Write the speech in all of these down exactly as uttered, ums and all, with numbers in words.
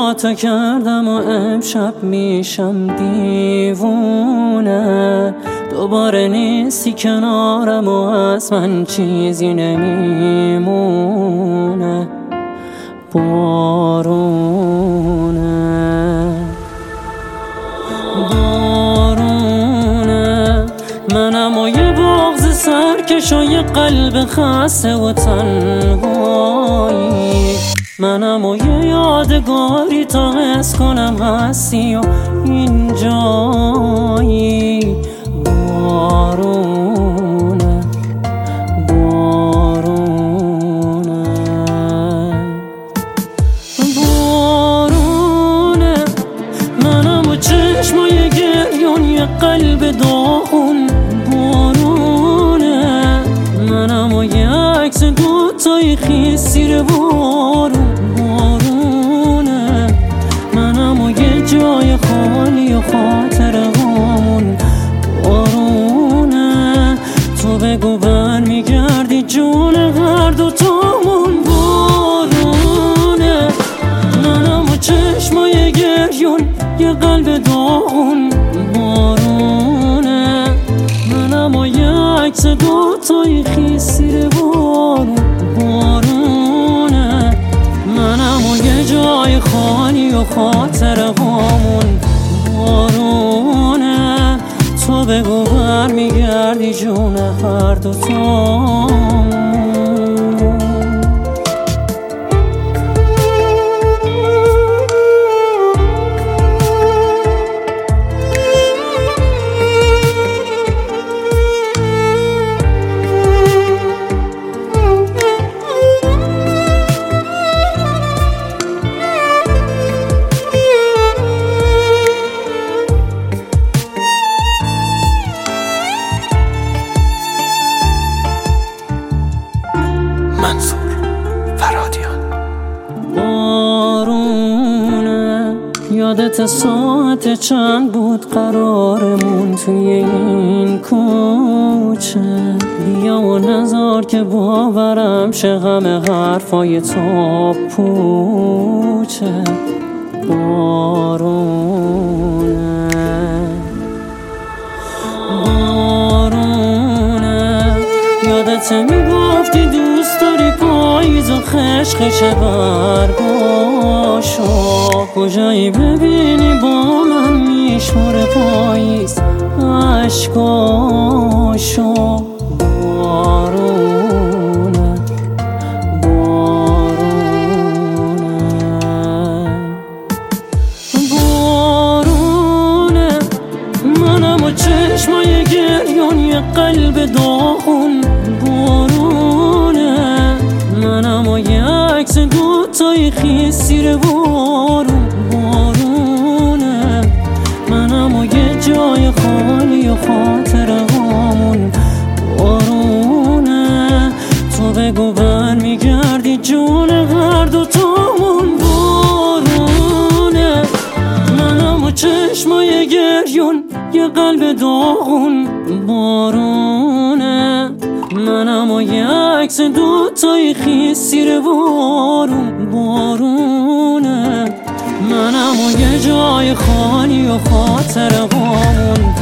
با تو کردم و امشب میشم دیوونه. دوباره نیستی کنارم و از من چیزی نمیمونه. بارونه بارونه منم و یه بغض سرکش و یه قلب خسته و تنهایی. منم و یه یادگاری تا حس کنم هستی و اینجایی. بارونه بارونه بارونه منم و چشمای گریون یه قلب داغون. بارونه منم و یه عکس دوتای خیس زیر بارون. بارونه منم و یه جای خالی و خاطره هامون. بارونه تو بگو بر میگردی جون هر دوتامون. بارونه منم و چشمای گریون یه قلب داغون. بارونه منم و یه عکس دوتای خیس زیر بارون. بارونه منم و یه جای خالی و خاطره هامون. بارونه تو بگو بر میگردی جون هر دوتامون. بارونه یادت ساعت چند بود قرارمون توی این کوچه. بیا و نذار که باورم شه غم حرفای تو پوچه. بارونه بارونه یادت میگفتی دوست داری پاییز و خشخش برگاشو. کجایی ببینی با من میشمره پاییز عشقاشو. بارونه بارونه بارونه منم و چشمای گریون یه قلب داغون. بارونه منم و یه عکس دوتای خیس زیر بارون. بارونه منم و یه جای خالی و خاطره هامون. بارونه تو بگو بر میگردی جون هر دوتامون. بارونه منم و چشمای گریون یه قلب داغون. بارونه منم و یه عکس دوتای خیس زیر بارون. بارونه منم و یه جای خالی و خاطره هامون.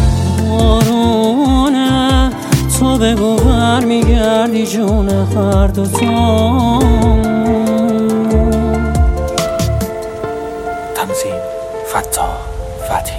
بارونه تو بگو بر میگردی جون هر دوتامون. تنظیم: فتاح فتحی.